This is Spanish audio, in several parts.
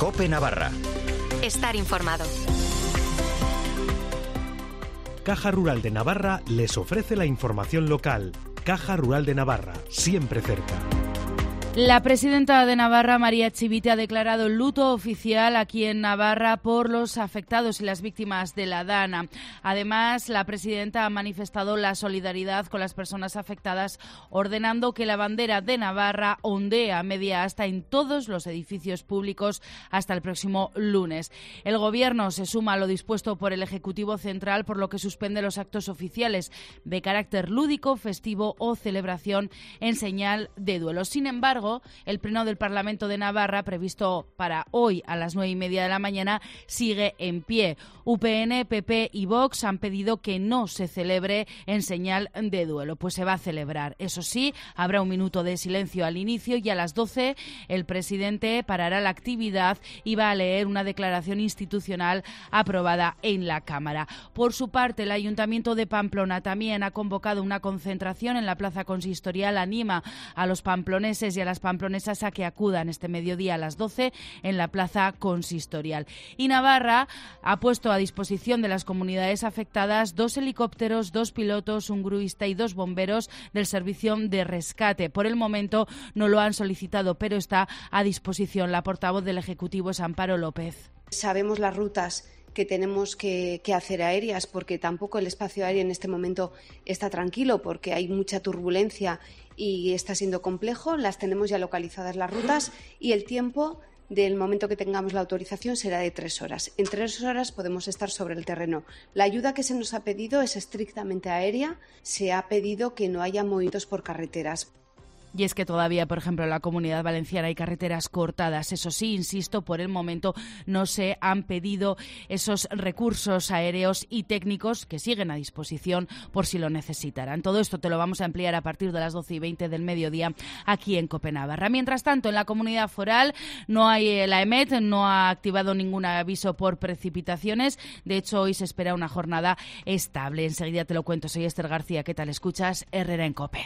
COPE Navarra. Estar informado. Caja Rural de Navarra les ofrece la información local. Caja Rural de Navarra, siempre cerca. La presidenta de Navarra, María Chivite, ha declarado luto oficial aquí en Navarra por los afectados y las víctimas de la Dana. Además, la presidenta ha manifestado la solidaridad con las personas afectadas, ordenando que la bandera de Navarra ondee a media asta en todos los edificios públicos hasta el próximo lunes. El Gobierno se suma a lo dispuesto por el Ejecutivo Central, por lo que suspende los actos oficiales de carácter lúdico, festivo o celebración en señal de duelo. Sin embargo, el Pleno del Parlamento de Navarra, previsto para hoy a las 9:30 de la mañana, sigue en pie. UPN, PP y Vox han pedido que no se celebre en señal de duelo. Pues se va a celebrar. Eso sí, habrá un minuto de silencio al inicio y a las 12 el presidente parará la actividad y va a leer una declaración institucional aprobada en la Cámara. Por su parte, el Ayuntamiento de Pamplona también ha convocado una concentración en la Plaza Consistorial. Anima a los pamploneses y a las pamplonesas a que acudan este mediodía a las 12 en la Plaza Consistorial. Y Navarra ha puesto a disposición de las comunidades afectadas 2 helicópteros, 2 pilotos, un gruista y 2 bomberos del servicio de rescate. Por el momento no lo han solicitado, pero está a disposición. La portavoz del Ejecutivo es Amparo López. Sabemos las rutas que tenemos que hacer aéreas, porque tampoco el espacio aéreo en este momento está tranquilo, porque hay mucha turbulencia y está siendo complejo. Las tenemos ya localizadas las rutas y el tiempo del momento que tengamos la autorización será de 3 horas. En 3 horas podemos estar sobre el terreno. La ayuda que se nos ha pedido es estrictamente aérea. Se ha pedido que no haya movimientos por carreteras. Y es que todavía, por ejemplo, en la Comunidad Valenciana hay carreteras cortadas. Eso sí, insisto, por el momento no se han pedido esos recursos aéreos y técnicos que siguen a disposición por si lo necesitaran. Todo esto te lo vamos a ampliar a partir de las 12:20 del mediodía aquí en COPE Navarra. Mientras tanto, en la Comunidad Foral la EMET no ha activado ningún aviso por precipitaciones. De hecho, hoy se espera una jornada estable. Enseguida te lo cuento. Soy Esther García. ¿Qué tal escuchas? Herrera en COPE.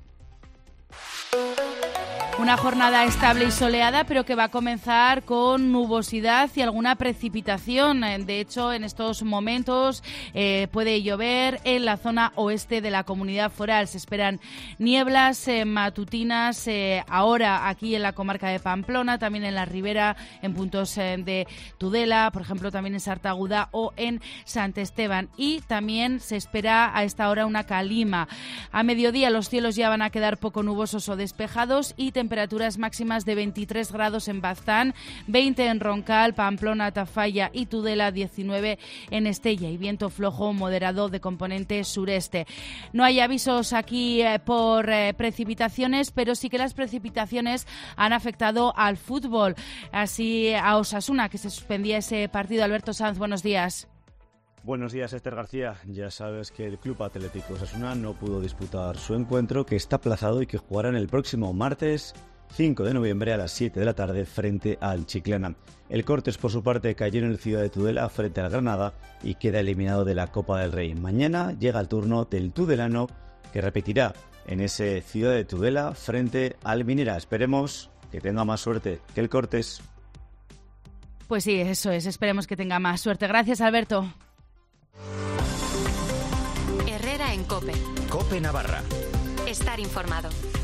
Una jornada estable y soleada, pero que va a comenzar con nubosidad y alguna precipitación. De hecho, en estos momentos puede llover en la zona oeste de la Comunidad Foral. Se esperan nieblas matutinas ahora aquí en la comarca de Pamplona, también en la Ribera, en puntos de Tudela, por ejemplo, también en Sartaguda o en Sant Esteban. Y también se espera a esta hora una calima. A mediodía los cielos ya van a quedar poco nubosos o despejados y temperaturas máximas de 23 grados en Baztán, 20 en Roncal, Pamplona, Tafalla y Tudela, 19 en Estella y viento flojo moderado de componente sureste. No hay avisos aquí por precipitaciones, pero sí que las precipitaciones han afectado al fútbol. Así a Osasuna, que se suspendía ese partido. Alberto Sanz, buenos días. Buenos días, Esther García. Ya sabes que el Club Atlético Osasuna no pudo disputar su encuentro, que está aplazado y que jugarán el próximo martes 5 de noviembre a las 7 de la tarde frente al Chiclana. El Cortes, por su parte, cayó en el Ciudad de Tudela frente al Granada y queda eliminado de la Copa del Rey. Mañana llega el turno del tudelano, que repetirá en ese Ciudad de Tudela frente al Minera. Esperemos que tenga más suerte que el Cortes. Pues sí, eso es. Esperemos que tenga más suerte. Gracias, Alberto. Herrera en COPE. COPE Navarra. Estar informado.